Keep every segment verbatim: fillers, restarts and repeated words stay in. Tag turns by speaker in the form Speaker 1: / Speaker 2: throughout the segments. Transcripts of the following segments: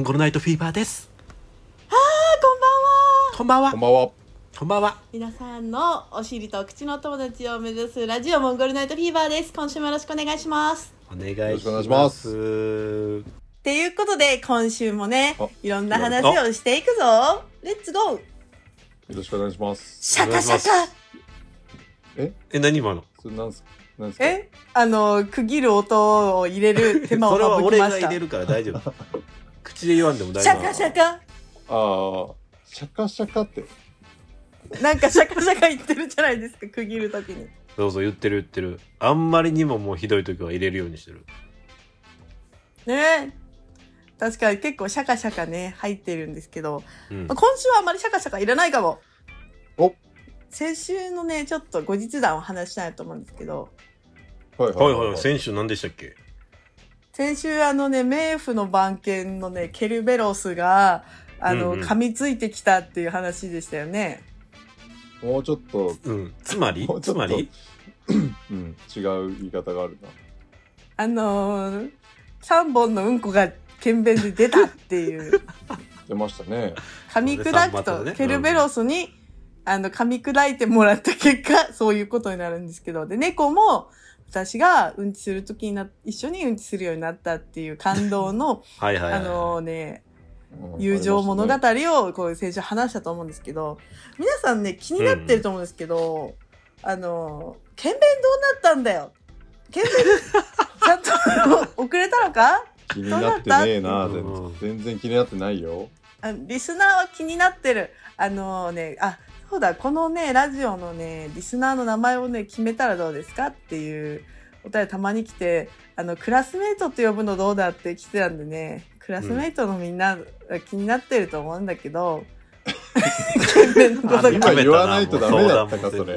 Speaker 1: ゴルナイトフィーバーです。
Speaker 2: はー、
Speaker 1: こんばんは。
Speaker 3: こんばんは。
Speaker 1: こんばんは。
Speaker 2: 皆さんのお尻と口の友達を目指すラジオモンゴルナイトフィーバーです。今週もよろしくお願いします。
Speaker 1: お願いします。
Speaker 3: よろしくお願いします。
Speaker 2: っていうことで今週もね、いろんな話をしていくぞ。レッツゴー。
Speaker 3: よろしくお願いします。
Speaker 2: シャカシャカ。
Speaker 3: え
Speaker 1: え、何今の？
Speaker 3: それなんすか？なんすか？
Speaker 2: え、あの区切る音を入れる手間を省きました。
Speaker 1: それは俺が入れるから大丈夫。口で言わんでも大丈夫。
Speaker 2: シャカシャカ。
Speaker 3: ああ、シャカシャカって。
Speaker 2: なんかシャカシャカ言ってるじゃないですか、区切るときに。
Speaker 1: そうそう、言ってる言ってる。あんまりにももうひどい時は入れるようにしてる。
Speaker 2: ねえ、確かに結構シャカシャカね入ってるんですけど、
Speaker 1: うん、
Speaker 2: まあ、今週はあんまりシャカシャカいらないかも。
Speaker 3: お、
Speaker 2: 先週のねちょっと後日談を話したいと思うんですけど、
Speaker 3: はいはいはい、
Speaker 1: はい、先週何でしたっけ？
Speaker 2: 先週あのね冥府の番犬のねケルベロスがあの、うんうん、噛みついてきたっていう話でしたよね。
Speaker 3: もうちょっと、
Speaker 1: うん、つまりつまり
Speaker 3: うん、違う言い方があるな。
Speaker 2: あのー、さんぼんのうんこが剣弁で出たっていう
Speaker 3: 出ましたね。
Speaker 2: 噛み砕くと、ね、ケルベロスに、うん、あの噛み砕いてもらった結果そういうことになるんですけど、で猫も私がうんちするときにな一緒にうんちするようになったっていう感動の
Speaker 1: はいはい、はい、
Speaker 2: あのー、ね友情物語をこう先週話したと思うんですけど、皆さんね気になってると思うんですけど、うん、あの剣弁どうなったんだよ、剣弁ちゃんと遅れたのか、
Speaker 3: 気になってねえな、うん、全然気になってないよ。
Speaker 2: あリスナーは気になってる。あのね、あそうだ、このねラジオのねリスナーの名前をね決めたらどうですかっていうお便りたまに来て、あのクラスメートって呼ぶのどうだって来てたんでね、クラスメートのみんな気になってると思うんだけど、剣弁のことが
Speaker 3: 今言わないとダメだったかそれ。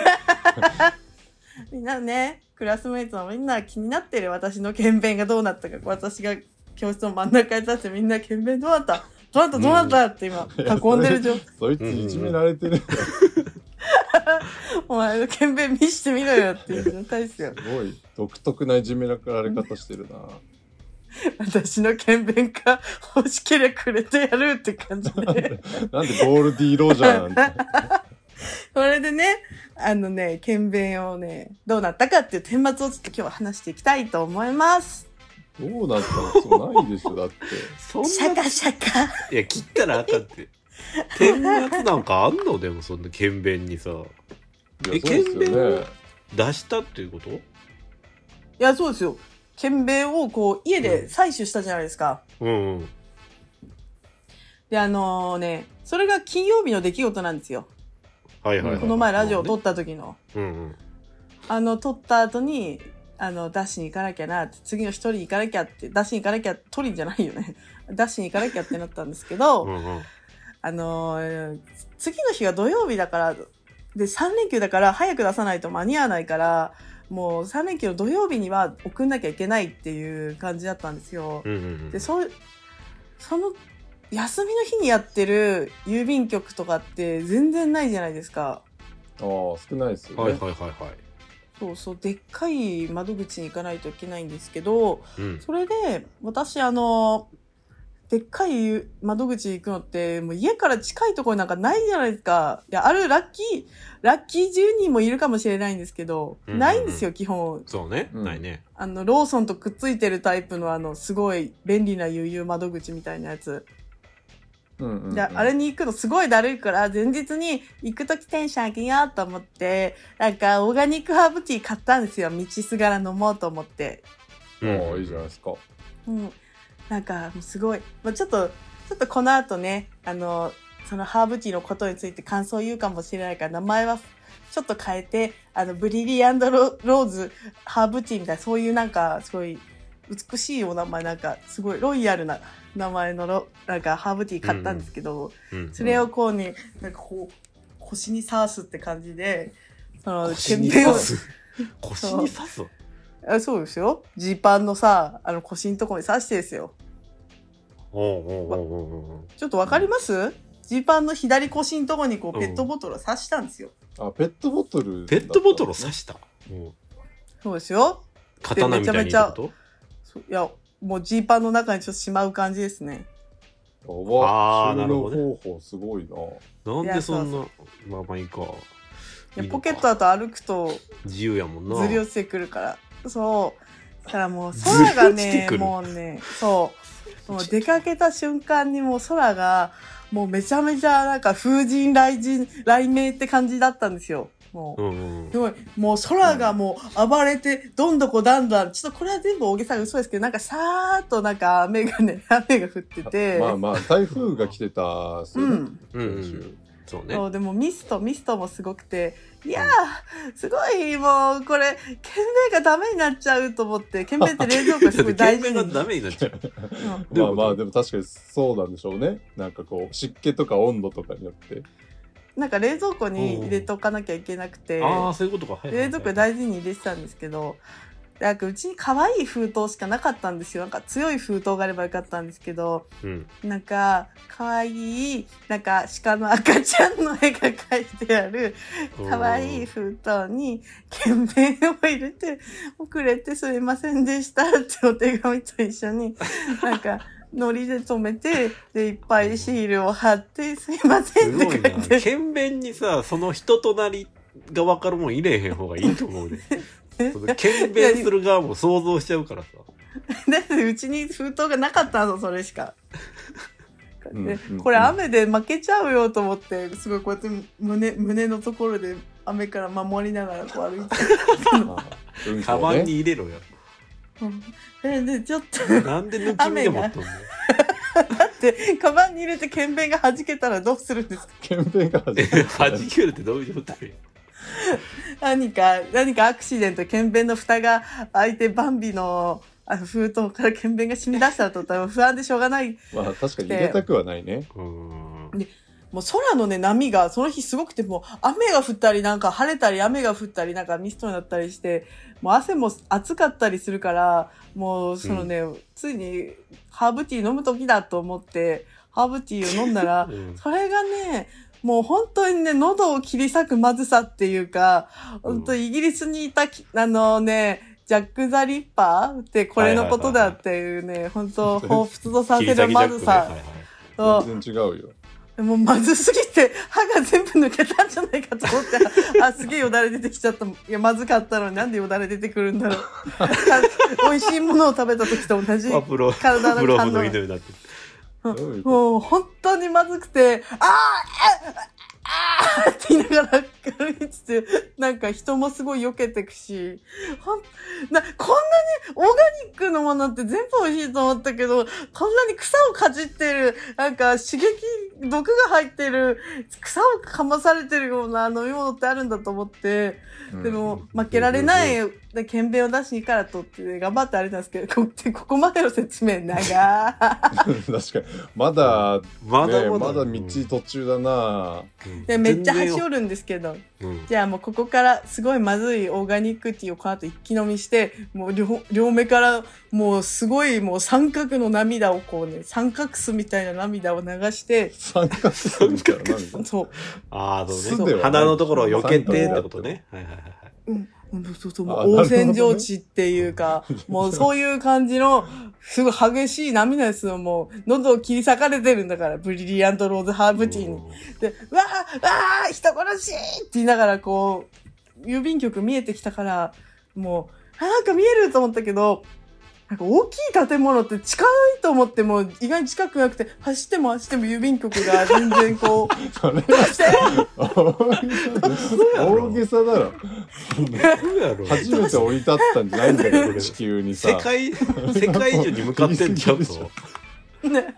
Speaker 2: みんなね、クラスメートのみんな気になってる、私の剣弁がどうなったか。私が教室の真ん中に立ってみんな剣弁どうなったどうなったどうなったって今囲んでる状態。
Speaker 3: そいついじめられてる。
Speaker 2: お前の剣弁見してみろよっていう状態ですよ。
Speaker 3: すごい独特ないじめられ方してるな。
Speaker 2: 私の剣弁か欲しければくれてやるって感じで。なんで
Speaker 3: ゴールディーロージャーなんて。
Speaker 2: それでね、あのね、剣弁をね、どうなったかっていう顛末をちょっと今日は話していきたいと思います。
Speaker 3: どうなったの？そうないでしょ、だって。
Speaker 2: そんなシャカシャカ。
Speaker 1: いや、切ったらあかんって。顛末なんかあんの？でもそんな剣弁にさ。え、剣弁を出したっていうこと？い
Speaker 2: や、そうですよ。剣弁をこう家で採取したじゃないですか。
Speaker 1: うんうん。
Speaker 2: で、あのー、ね、それが金曜日の出来事なんですよ。
Speaker 1: はいはいはいはい、
Speaker 2: この前ラジオを撮った時の、
Speaker 1: うんうん、あ
Speaker 2: の撮った後にあの出しに行かなきゃなって、次の一人行かなきゃって、出しに行かなきゃ、取りじゃないよね、出しに行かなきゃってなったんですけど、うん、うん、あのー、次の日が土曜日だからでさん連休だから早く出さないと間に合わないから、もうさん連休の土曜日には送んなきゃいけないっていう感じだったんですよ、
Speaker 1: うんうんうん、
Speaker 2: でそその休みの日にやってる郵便局とかって全然ないじゃないですか。
Speaker 3: ああ、少ないですよね。
Speaker 1: はいはいはいはい。
Speaker 2: そうそう、でっかい窓口に行かないといけないんですけど、うん、それで私あのでっかい窓口行くのってもう家から近いところなんかないじゃないですか。いや、あるラッキーラッキーじゅうにんもいるかもしれないんですけど、うんうんうん、ないんですよ基本。
Speaker 1: そうね、
Speaker 3: うん、
Speaker 1: ないね。
Speaker 2: あのローソンとくっついてるタイプのあのすごい便利な悠々窓口みたいなやつ。
Speaker 3: うんうんうん、
Speaker 2: であれに行くのすごいだるいから、前日に行くときテンション上げようと思って、なんかオーガニックハーブティー買ったんですよ。道すがら飲もうと思って。
Speaker 3: うん、いいじゃないですか。
Speaker 2: うん、なんかすごい、まあ、ちょっとちょっとこの後ね、あのそのハーブティーのことについて感想を言うかもしれないから、名前はちょっと変えて、あのブリリアンドローズハーブティーみたいな、そういうなんかすごい美しいお名前、なんかすごいロイヤルな名前のロなんかハーブティー買ったんですけど、うんうん、それをこうね、なんかこう腰に刺すって感じで、その
Speaker 1: 腰に刺す腰に刺す
Speaker 2: あ、そうですよ。ジーパンのさ、あの腰のところに刺してですよ。
Speaker 1: おうおうおうおう、
Speaker 2: ちょっとわかります？ジーパンの左腰のところにこうペットボトルを刺したんですよ。
Speaker 3: うん、あ、ペットボトル、
Speaker 1: ペットボトルを刺した。うん、
Speaker 2: そうですよ。
Speaker 1: 刀みたいにってこと？
Speaker 2: いや、もうジーパンの中にちょっとしまう感じですね。
Speaker 3: おば
Speaker 1: あーな
Speaker 3: 収納
Speaker 1: るほどね
Speaker 3: 方法すごいな。
Speaker 1: なんでそん
Speaker 2: いや
Speaker 1: なまあまあいいか
Speaker 2: いや
Speaker 1: いいのか
Speaker 2: ポケットだと歩くと
Speaker 1: 自由やもんな
Speaker 2: ずり落ちてくるからそうだからもう空が
Speaker 1: ずり落ちて
Speaker 2: ね
Speaker 1: くる
Speaker 2: もうねそうもう出かけた瞬間にもう空がもうめちゃめちゃなんか風神雷神雷鳴って感じだったんですよもう、
Speaker 1: うんうん
Speaker 2: すごいもう空がもう暴れてどんどこだんだんちょっとこれは全部大げさで嘘ですけどなんかさーっとなんか雨がね雨が降ってて
Speaker 3: まあまあ台風が来てたっすよね、
Speaker 2: うん
Speaker 1: うんうんそうね
Speaker 2: そうでもミストミストもすごくていやーすごいもうこれ検便がダメになっちゃうと思って検便って冷蔵庫すごい大事に
Speaker 1: 検便がダメになっちゃう
Speaker 2: うん
Speaker 3: まあまあでも確かにそうなんでしょうね。なんかこう湿気とか温度とかによって
Speaker 2: なんか冷蔵庫に入れとかなきゃいけなくて
Speaker 1: ああそういうことか、はいはいはい
Speaker 2: 冷蔵庫大事に入れてたんですけどなんかうちに可愛い封筒しかなかったんですよなんか強い封筒があればよかったんですけど
Speaker 1: うん
Speaker 2: なんか可愛いなんか鹿の赤ちゃんの絵が描いてある可愛い封筒に検便を入れて遅れてすいませんでしたってお手紙と一緒になんか糊で留めてでいっぱいシールを貼ってすいませんって
Speaker 1: すごいな
Speaker 2: 書いて
Speaker 1: 検便にさその人となりが分かるもん入れへん方がいいと思うねその検便する側も想像しちゃうからさ
Speaker 2: だってうちに封筒がなかったのそれしか。
Speaker 3: うん
Speaker 2: で
Speaker 3: うん
Speaker 2: これ雨で負けちゃうよと思ってすごいこうやって胸胸のところで雨から守りながらこう歩いて
Speaker 3: まあうん
Speaker 1: カバンに入れろよ
Speaker 2: ででちょっと
Speaker 1: なんで抜き身で持っとんの
Speaker 2: だってカバンに入れて検便が弾けたらどうするんですか
Speaker 3: 検便が始まった
Speaker 1: 弾けるってどういう状態
Speaker 2: 何か何かアクシデント検便の蓋が開いてバンビのあの封筒から検便が染み出したと多分不安でしょうがない
Speaker 3: まあ確かに入れたくはないね。
Speaker 1: うーん
Speaker 2: もう空のね波がその日すごくてもう雨が降ったりなんか晴れたり雨が降ったりなんかミストになったりしてもう汗も暑かったりするからもうそのね、うん、ついにハーブティー飲む時だと思ってハーブティーを飲んだら、うん、それがねもう本当にね喉を切り裂くまずさっていうか、うん、本当イギリスにいたあのねジャック・ザ・リッパーってこれのことだっていうね、はいはいはいはい、本当彷彿とさせるまずさ、ね
Speaker 3: はいはい、全然違うよ。
Speaker 2: もうまずすぎて歯が全部抜けたんじゃないかと思ってあすげえよだれ出てきちゃったいやまずかったのになんでよだれ出てくるんだろう美味しいものを食べた時と同じ体の感動もう本当にまずくてあーあーって言いながら歩いててなんか人もすごい避けてくしほんなこんなにオーガニックのものって全部美味しいと思ったけどこんなに草をかじってるなんか刺激毒が入ってる草をかまされてるような飲み物ってあるんだと思ってでも負けられない検便を出しにからとって頑張ってあれなんですけど こ, ここまでの説明長
Speaker 3: 確かにまだ、
Speaker 1: まだ
Speaker 3: ね、まだ道途中だな、
Speaker 2: うん、でめっちゃ端折るんですけど、うん、じゃあもうここからすごいまずいオーガニックティーをこの後一気飲みしてもう 両, 両目からもうすごいもう三角の涙をこうね三角巣みたいな涙を流して
Speaker 3: 三角巣みたいな涙
Speaker 2: そう
Speaker 1: ああそうね鼻のところを避けてってことねはいはいはいはい
Speaker 2: うんそうそうもう応戦上地っていうか、ね、もうそういう感じのすごい激しい涙ですよ。もう喉を切り裂かれてるんだからブリリアントローズハーブティーにでうわーわー人殺しって言いながらこう郵便局見えてきたからもうなんか見えると思ったけどなんか大きい建物って近いと思っても意外に近くなくて走っても走っても郵便局が全然こう
Speaker 3: それ
Speaker 2: どうして
Speaker 3: 大げさだろ初めて降り立ったんじゃないんだけど地球にさ
Speaker 1: 世界世界中に向かってんじゃんと
Speaker 2: ね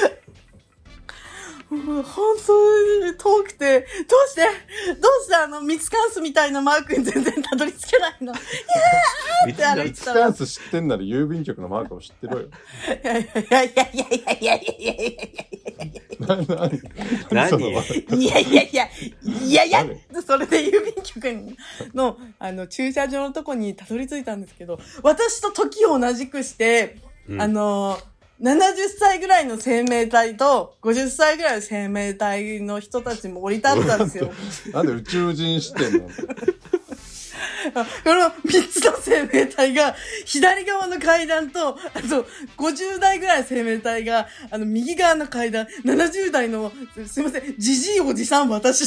Speaker 2: 本当に遠くてどうしてどうしてあのミツカンスみたいなマークに全然たどり着けないのいやーって歩い
Speaker 3: ミツ
Speaker 2: てたら
Speaker 3: カンス知ってんなら郵便局のマークを知ってろよ
Speaker 2: いやいやいやいやいやいやいやいやいやいやいやいや
Speaker 1: 何
Speaker 2: いやいやいやいやいやそれで郵便局のあの駐車場のとこにたどり着いたんですけど私と時を同じくして、うん、あのななじゅっさいぐらいの生命体とごじゅっさいぐらいの生命体の人たちも降り立ったんですよ。
Speaker 3: なんで宇宙人視点なんだ
Speaker 2: このみっつの生命体が、左側の階段と、あと、ごじゅう代ぐらいの生命体が、あの、右側の階段、ななじゅう代の、すいません、じじいおじさん、私、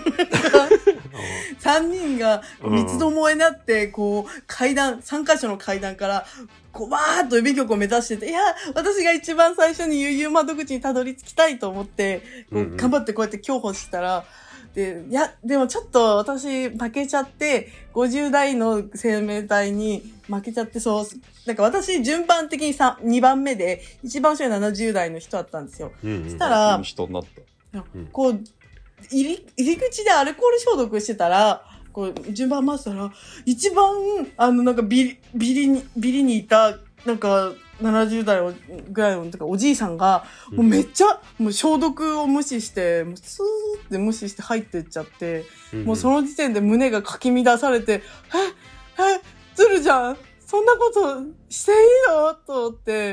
Speaker 2: さんにんが三つどもえになって、こう、階段、さん箇所の階段から、こう、わーっと郵便局を目指してて、いや、私が一番最初に悠々窓口にたどり着きたいと思って、こう頑張ってこうやって競歩したら、で、いや、でもちょっと私負けちゃって、ごじゅう代の生命体に負けちゃって、そう、なんか私順番的にさんにばんめで、一番後ろななじゅう代の人だったんですよ。
Speaker 1: うんうん、
Speaker 2: そしたら、
Speaker 3: 人になった。
Speaker 2: こう、入り、入り口でアルコール消毒してたら、こう、順番回したら、一番、あの、なんかビリ、ビリに、ビリにいた、なんか、ななじゅう代ぐらいの、とか、おじいさんが、もうめっちゃ、もう消毒を無視して、もうスーって無視して入ってっちゃって、うんうん、もうその時点で胸がかき乱されて、え、え、ずるじゃん、そんなことしていいのと思って、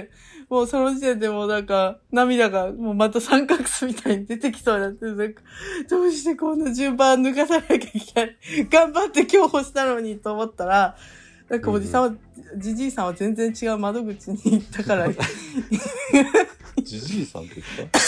Speaker 2: もうその時点でもうなんか、涙がもうまた三角巣みたいに出てきそうになって、なんか、どうしてこんな順番抜かさなきゃいけない。頑張って競歩したのにと思ったら、なんかおじさんは、じじいさんは全然違う窓口に行ったから。
Speaker 3: じじいさんって言った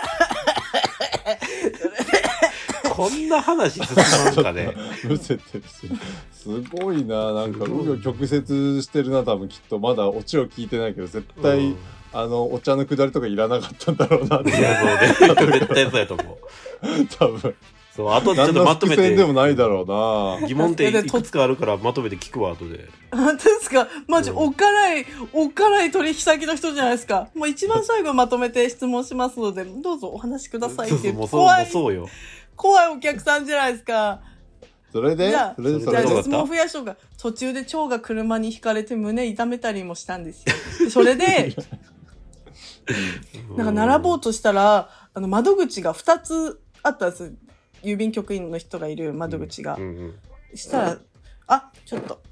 Speaker 1: こんな話進まんかね。
Speaker 3: むせてるし。すごいな、なんか紆余曲折してるな、多分きっと。まだオチを聞いてないけど、絶対、うん、あの、お茶のくだりとかいらなかったんだろうなって。
Speaker 1: いや、そうね。絶対そうやと思う。
Speaker 3: 多分。
Speaker 1: そう、あとちょっとまとめて。
Speaker 3: 何の伏線でもないだろうな。
Speaker 1: 疑問点いくつかあるからまとめて聞くわ、後で。
Speaker 2: 本当ですか？マジ、おっかない、おっかない取引先の人じゃないですか。もう一番最後まとめて質問しますので、どうぞお話しくださいっていう。
Speaker 1: そうそう、もうそう、もうそうよ。
Speaker 2: 怖いお客さんじゃないですか。
Speaker 3: それで
Speaker 2: じゃあ、
Speaker 3: それで
Speaker 2: じゃあ質問増やしようか。途中で蝶が車にひかれて胸痛めたりもしたんですよ。それで、なんか並ぼうとしたら、あの窓口がふたつあったんです。郵便局員の人がいる窓口が。
Speaker 1: うんうんうん、
Speaker 2: したら、あ、ちょっと。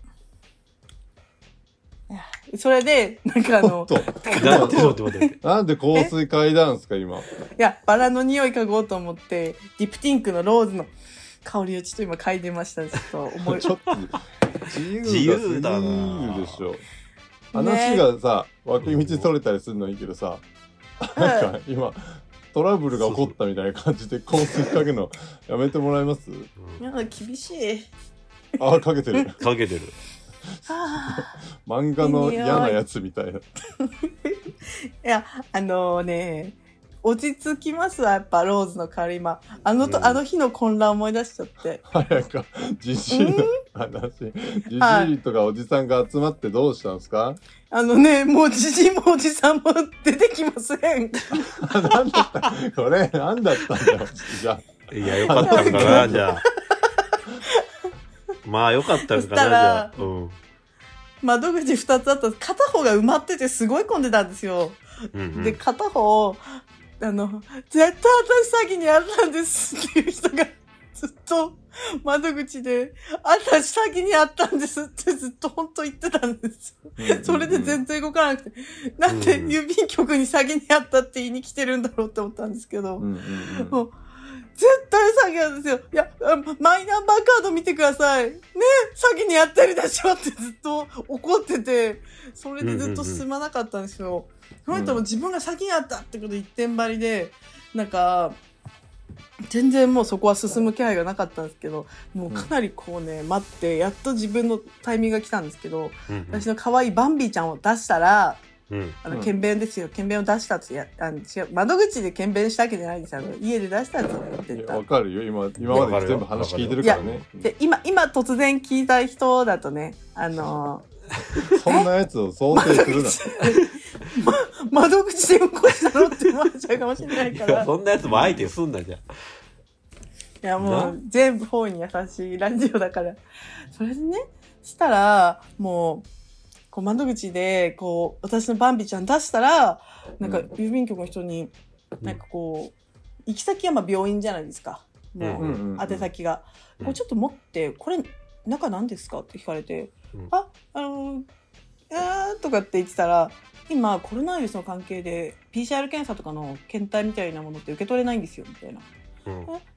Speaker 2: それで、なんかあの、
Speaker 3: なんで香水嗅いだんすか、今。
Speaker 2: いや、バラの匂い嗅ごうと思って、ディプティンクのローズの香りをちょっと今嗅いでました。ちょっと思い。
Speaker 3: ちょっと、自由だなでしょ。話がさ、脇道それたりするのいいけどさ、なんか今、トラブルが起こったみたいな感じで香水嗅ぐのやめてもらえます？
Speaker 2: いや、厳しい。
Speaker 3: あ、かけてる。
Speaker 1: かけてる。
Speaker 3: 漫画の嫌なやつみたいな。い
Speaker 2: や、あのー、ね、落ち着きますわ、やっぱローズの香り今。あのと、うん、あの日の混乱思い出しちゃって。
Speaker 3: 早く、じじいの話。じじいとかおじさんが集まってどうしたんですか？
Speaker 2: あのね、もうじじいもおじさんも出てきません。
Speaker 3: なんだったこれ、なんだったんだよ、じゃ
Speaker 1: あ。いや、よかったんかな、じゃあ。まあよかったんかな、じゃあ。うん、
Speaker 2: 窓口ふたつあった片方が埋まっててすごい混んでたんですよ。うんうん、で、片方、あの、絶対私詐欺にあったんですっていう人がずっと窓口で、私詐欺にあったんですってずっと本当言ってたんですよ。うんうんうん、それで全然動かなくて、なんで郵便局に詐欺にあったって言いに来てるんだろうって思ったんですけど、うんうんうん、もう絶対詐欺なんですよ。いや、マイナンバーカード見てください。ね、詐欺にやってるでしょってずっと怒ってて、それでずっと進まなかったんですよ。うんうんうん、その人も自分が詐欺にあったってこと一点張りで、なんか、全然もうそこは進む気配がなかったんですけど、もうかなりこうね、待って、やっと自分のタイミングが来たんですけど、うんうん、私の可愛いバンビーちゃんを出したら、うん、あの検便ですよ、検便を出したってやあの違う窓口で検便したわけじゃないですよ、家で出したやつを言ってた。
Speaker 3: わかるよ、今今まで全部話聞いてるからね。
Speaker 2: で今今突然聞いた人だとね、あの
Speaker 3: ー、そんなやつを想定するな。
Speaker 2: ま、窓口でうんこしたのって思われちゃうかもしれないから。
Speaker 1: そんなやつも相手すんなじゃん。
Speaker 2: いやもう全部方に優しいラジオだから。それでね、したらもう。こう窓口でこう私のバンビちゃん出したらなんか郵便局の人になんかこう行き先はまあ病院じゃないですか、もう宛先が、これちょっと持ってこれ中何ですかって聞かれて、ああのあーとかって言ってたら、今コロナウイルスの関係で ピーシーアール 検査とかの検体みたいなものって受け取れないんですよみたいな、うん、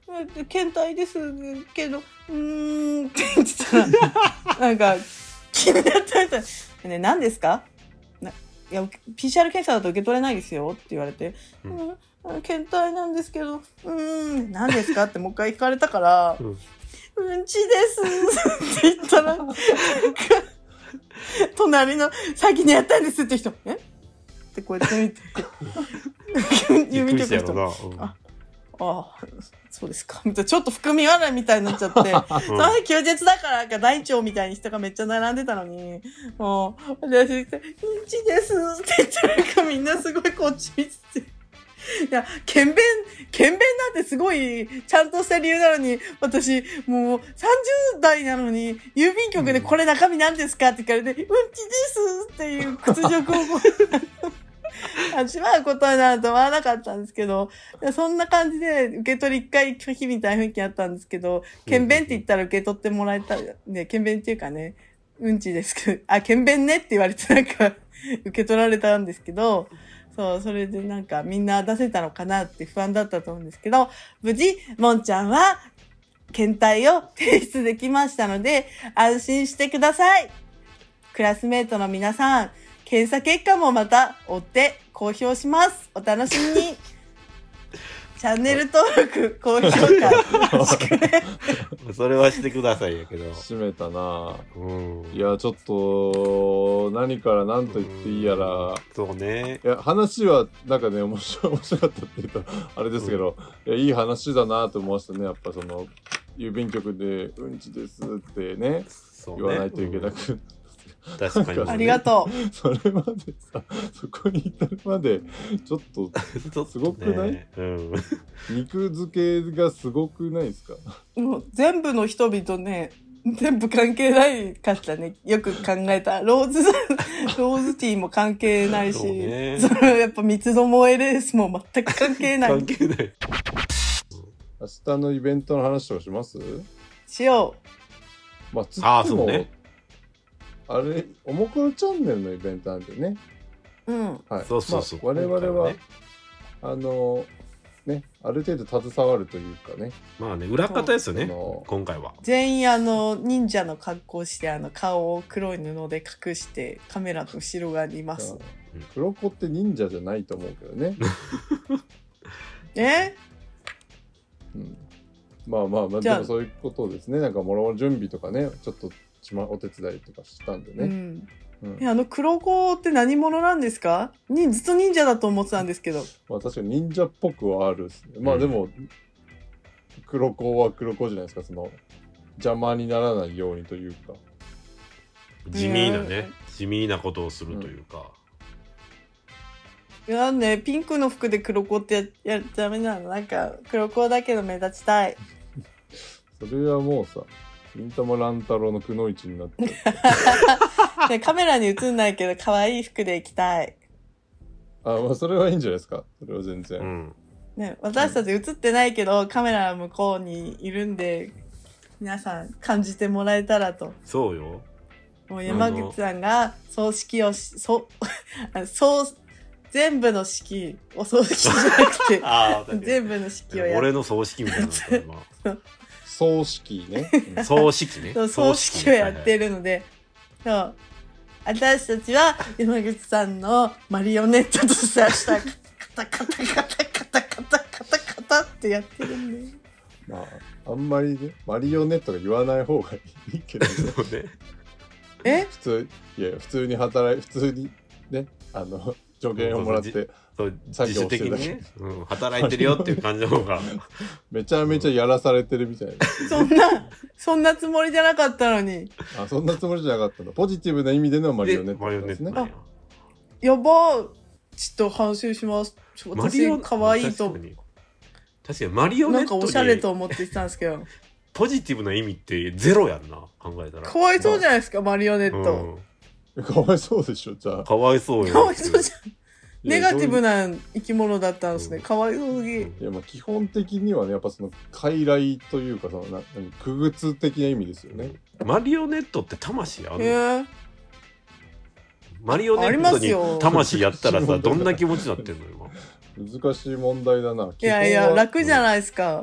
Speaker 2: 検体ですけど、うーんって言ってたら、なんか、気になったみたいな。ね、何ですかないや、ピーシーアール 検査だと受け取れないですよって言われて、うん、うん、検体なんですけど、うーん、何ですかってもう一回聞かれたから、うん、うんちですって言ったら、なんか、隣の、先にやったんですって人、えってこうやって見て、郵便局の人、うん、あ、ああ、そうですか。ちょっと含み笑いみたいになっちゃって、うん、その日休日だからか大腸みたいに人がめっちゃ並んでたのに、もう、私、うんちですって言ったらなんかみんなすごいこっち見てて、いや、検便、検便なんてすごいちゃんとした理由なのに、私、もうさんじゅう代なのに、郵便局でこれ中身なんですかって聞かれて、うん、うんちですっていう屈辱を味わうことになると思わなかったんですけど、そんな感じで受け取り一回拒否みたいな雰囲気あったんですけど、検便って言ったら受け取ってもらえた、ね、検便っていうかね、うんちですけど、あ、検便ねって言われてなんか受け取られたんですけど、そう、それでなんかみんな出せたのかなって不安だったと思うんですけど、無事、もんちゃんは検体を提出できましたので、安心してください。クラスメートの皆さん、検査結果もまた追って公表します。お楽しみに。チャンネル登録、高評価よろしくね。
Speaker 1: それはしてくださいやけど。
Speaker 3: 締めたな、
Speaker 1: うん、
Speaker 3: いやちょっと何から何と言っていいやら、うん、
Speaker 1: そうね。
Speaker 3: いや話はなんかね面白い面白かったっていうとあれですけど、うん、いやいい話だなと思いましたね。やっぱその郵便局でうんちですってね、ね言わないといけなく、うん
Speaker 1: 確かに、ね、
Speaker 2: ありがと
Speaker 3: う。それまでさ、そこに至るまでちょっとすごくない？ね、うん、肉付けがすごくないですか？
Speaker 2: もう全部の人々ね、全部関係ないかったね。よく考えた。ローズローズティーも関係ないし、そ、ね、それやっぱ三つどもえレースも全く関係ない。
Speaker 1: 関係ない。
Speaker 3: 明日のイベントの話とかします？
Speaker 2: しよ
Speaker 3: う。まあ、つってもあ、そうね。あれ、おもころチャンネルのイベントなんでね。
Speaker 2: うん。
Speaker 3: はい。
Speaker 1: そうそうそう。
Speaker 3: まあ、我々は、ね、あの、ね、ある程度携わるというかね。
Speaker 1: まあね、裏方ですよね、今回は。
Speaker 2: 全員あの、忍者の格好して、あの、顔を黒い布で隠して、カメラの後ろ側にいます。
Speaker 3: 黒子って忍者じゃないと思うけどね。
Speaker 2: え
Speaker 3: うん。まあまあまあ、でもそういうことですね。なんか、もろもろ準備とかね、ちょっと、お手伝いとかしたんでね、
Speaker 2: うんうん、あの黒子って何者なんですか？にずっと忍者だと思ってたんですけど。
Speaker 3: まあ確かに忍者っぽくはあるですね。まあでも、うん、黒子は黒子じゃないですか。その邪魔にならないようにというか、
Speaker 1: 地味なね、地味なことをするというか、
Speaker 2: うん、いやね、ピンクの服で黒子ってややダメなの。なんか黒子だけど目立ちたい。
Speaker 3: それはもうさ、忍たま乱太郎のくのいちになって
Speaker 2: ね、カメラに映んないけど可愛い服で行きたい。
Speaker 3: あ、まあそれはいいんじゃないですか。それは全然、
Speaker 2: うんね、私たち映ってないけど、うん、カメラの向こうにいるんで皆さん感じてもらえたらと。
Speaker 1: そうよ。
Speaker 2: もう山口さんが葬式をしそそう全部の式お葬式じゃなくてあ全部の式をやる。
Speaker 1: 俺の葬式みたいなの
Speaker 3: 葬式ね。
Speaker 1: 葬式ね。
Speaker 2: 葬式をやってるので、そう。私たちは山口さんのマリオネットとして明日カタカタカタカタカタカタカタってやってるんで。
Speaker 3: まああんまりねマリオネットが言わない方がいいけどね。
Speaker 2: え？
Speaker 3: 普通いや普通に働い普通にねあの助言をもらって。
Speaker 1: そう自主的にね、うん、働いてるよっていう感じの方が
Speaker 3: めちゃめちゃやらされてるみたいな、
Speaker 2: うん、そんなそんなつもりじゃなかったのに。
Speaker 3: あ、そんなつもりじゃなかったの。ポジティブな意味でのマリオネットですね。あ、
Speaker 2: やばー、ちょっと反省します。私可愛いと
Speaker 1: 確かに確かにマリオネット
Speaker 2: なんかおしゃれと思って言ってたんですけど
Speaker 1: ポジティブな意味ってゼロやんな、考えたら。
Speaker 2: かわいそうじゃないですか、まあ、マリオネット、
Speaker 3: うん、かわいそうでしょ。じゃあ
Speaker 1: かわいそうよ。
Speaker 2: かわいそうじゃん。ネガティブな生き物だったんですね。かわいそうすぎ。い
Speaker 3: や、まあ基本的にはね、やっぱその傀儡というかそのな何区別的な意味ですよね。
Speaker 1: マリオネットって魂あるの？
Speaker 2: えー、
Speaker 1: マリオネットに魂やったらさ、どんな気持ちになってんの今。
Speaker 3: 難しい問題だな。
Speaker 2: いやいや楽じゃないですか。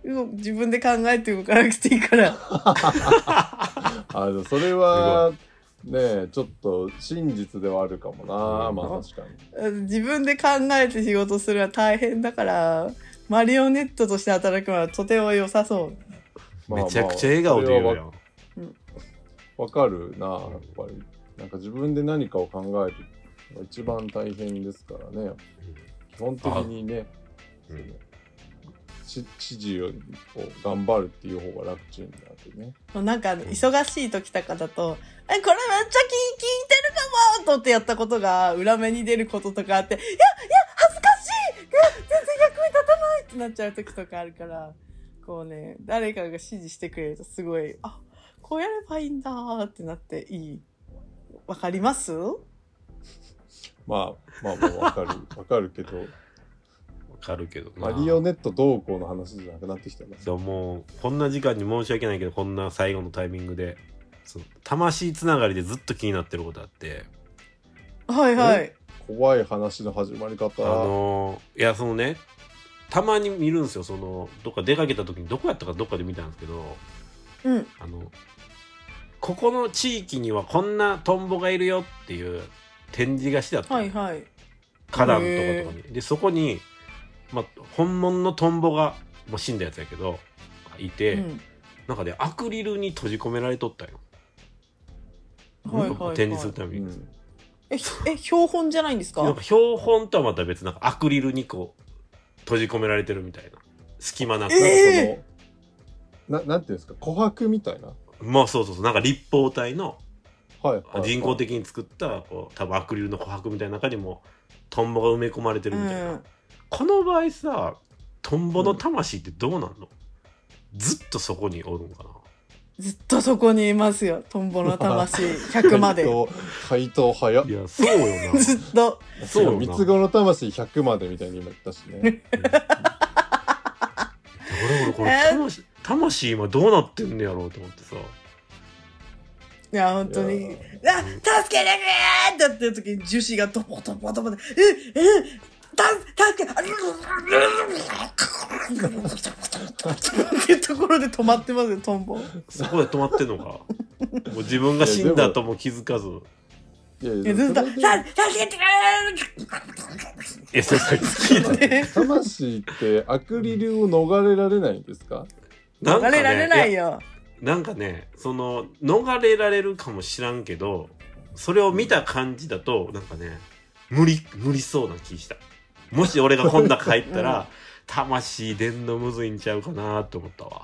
Speaker 2: 自分で考えて動かなくていいから
Speaker 3: あのそれはねちょっと真実ではあるかもな、うん、まあ確か
Speaker 2: に自分で考えて仕事するのは大変だからマリオネットとして働くのはとても良さそう、
Speaker 1: まあまあ、めちゃくちゃ笑顔で言うよ。
Speaker 3: わかるな、やっぱりなんか自分で何かを考えるのが一番大変ですからね、うん、基本的にね、うん、指示を頑張るっていう方が楽ちんだってね。
Speaker 2: なんか忙しい時とかだと、え、これめっちゃ聞いてるかもとってやったことが裏目に出ることとかあって、いやいや恥ずかしい、いや全然役に立たないってなっちゃう時とかあるから、こうね、誰かが指示してくれるとすごい、あ、こうやればいいんだーってなっていい。わかります？
Speaker 3: まあまあまあわかるわかるけど。
Speaker 1: かるけど
Speaker 3: マリオネットどうこうの話じゃなくなってきたね。
Speaker 1: そうもうこんな時間に申し訳ないけどこんな最後のタイミングでその魂つながりでずっと気になってることあって、
Speaker 2: はいはい
Speaker 3: 怖い話の始まり方。
Speaker 1: あのー、いやそのねたまに見るんですよ、そのどっか出かけた時にどこやったかどっかで見たんですけど、
Speaker 2: うん、
Speaker 1: あのここの地域にはこんなトンボがいるよっていう展示がしてあった、
Speaker 2: はいはい、
Speaker 1: 花壇とかとかにでそこにまあ、本物のトンボがもう死んだやつやけどいて、うん、なんかで、ね、アクリルに閉じ込められとったよ、
Speaker 2: はいはいはい、
Speaker 1: 展示するために、うん、
Speaker 2: ええ標本じゃないんですか？
Speaker 1: なんか標本とはまた別なんかアクリルにこう閉じ込められてるみたいな隙間なく、
Speaker 2: え
Speaker 3: ー、な, なんていうんですか琥珀みたいな、
Speaker 1: まあそうそうそうなんか立方体の、
Speaker 3: はいはいはい、
Speaker 1: 人工的に作ったこう多分アクリルの琥珀みたいな中にもトンボが埋め込まれてるみたいな、うん、この場合さトンボの魂ってどうなんの、うん、ずっとそこにおるのかな。
Speaker 2: ずっとそこにいますよトンボの魂ひゃくまで
Speaker 3: 回答早っ。
Speaker 1: いやそうよな
Speaker 2: ずっと
Speaker 3: そうよな。三つ子の魂ひゃくまでみたいに今言ったしね、うん、俺
Speaker 1: 俺これ魂、えー、魂今どうなってんねやろうと思ってさ、
Speaker 2: いや本当に、あ、助けてくれーってやってる時に樹脂がドボドボドボで、ええた助けっていうところで止まってますよトンボ。
Speaker 1: そこで止まってんのか。もう自分が死んだとも気づかず。
Speaker 2: いやいやずっと助けてくれ
Speaker 1: ー。いやそれ聞いて。
Speaker 3: 魂ってアクリルを逃れられないんですか？
Speaker 2: 逃れられないよ。
Speaker 1: なんかね、その逃れられるかもしらんけど、それを見た感じだとなんかね、無理無理そうな気した。もし俺がこん中入ったら、うん、魂出んのむずいんちゃうかなって思ったわ。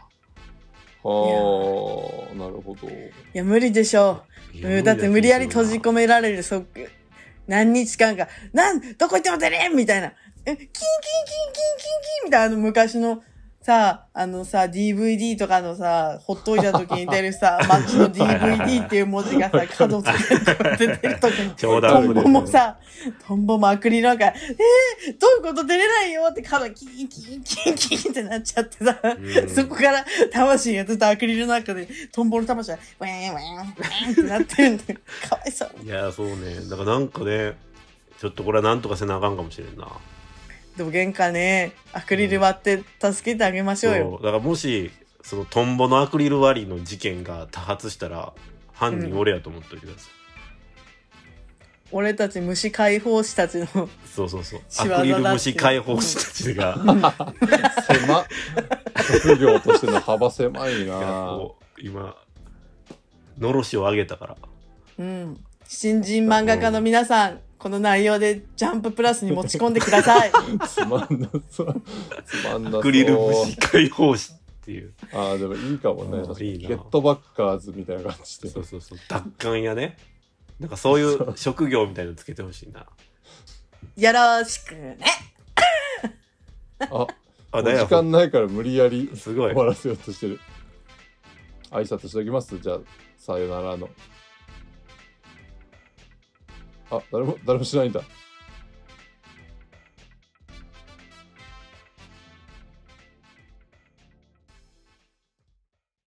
Speaker 3: はあ、なるほど。い
Speaker 2: や無理でしょう。だ, だって無理やり閉じ込められるそ何日間か、なんどこ行っても出れんみたいな、えキンキンキンキンキンキンみたいな、あの昔のさあのさ ディーブイディー とかのさほっといた時に出るさマッチの ディーブイディー っていう文字がさ角つけて出てる時にトンボもさトンボもアクリルなんかえー、どういうこと出れないよって角キンキンキンキンってなっちゃってさ、そこから魂がずっとアクリルの中でトンボの魂がウェーンウェーンウェーンってなってるんでかわいそう。
Speaker 1: いやそうね、だからなんかねちょっとこれはなんとかせなあかんかもしれんな。
Speaker 2: でも玄関ねアクリル割って助けてあげましょうよ、うん、
Speaker 1: そうだからもしそのトンボのアクリル割りの事件が多発したら犯人俺やと思っておいてください、
Speaker 2: うん、俺たち虫解放士たちの
Speaker 1: そうそうそうアクリル虫解放士たちが、うん、
Speaker 3: 狭職業としての幅狭いな。
Speaker 1: い今のろしを上げたから、
Speaker 2: うん、新人漫画家の皆さん、うん、この内容でジャンププラスに持ち込んでください。
Speaker 3: つまんなそうつまんなそう。
Speaker 1: アクリル虫解放士っていう。
Speaker 3: ああでもいいかもね。
Speaker 1: いいな。
Speaker 3: ゲットバッカーズみたいな感じで。
Speaker 1: そうそうそう。奪還やね。なんかそういう職業みたいなのつけてほしいな。
Speaker 2: よろしくね。
Speaker 3: あ、あ時間ないから無理やり
Speaker 1: すごい
Speaker 3: 終わらせようとしてる。挨拶しておきます。じゃあさよならの。あ、誰も誰もしないんだ。